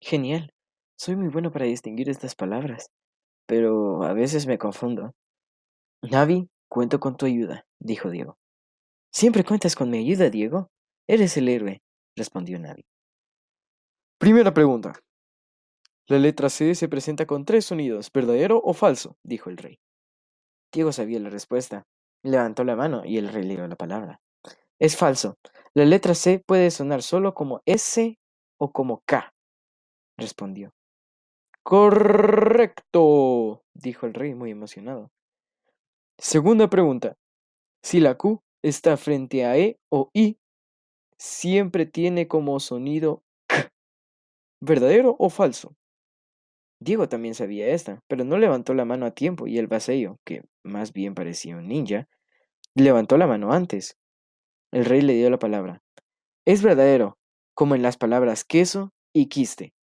Genial. Soy muy bueno para distinguir estas palabras, pero a veces me confundo. Navi, cuento con tu ayuda, dijo Diego. Siempre cuentas con mi ayuda, Diego. Eres el héroe, respondió Navi. Primera pregunta. La letra C se presenta con tres sonidos, ¿verdadero o falso? Dijo el rey. Diego sabía la respuesta. Levantó la mano y el rey leyó la palabra. Es falso. La letra C puede sonar solo como S o como K, respondió. Correcto, dijo el rey muy emocionado. Segunda pregunta. Si la Q está frente a E o I, siempre tiene como sonido K. ¿Verdadero o falso? Diego también sabía esta, pero no levantó la mano a tiempo y el vasallo, que más bien parecía un ninja, levantó la mano antes. El rey le dio la palabra. Es verdadero, como en las palabras queso y quiste.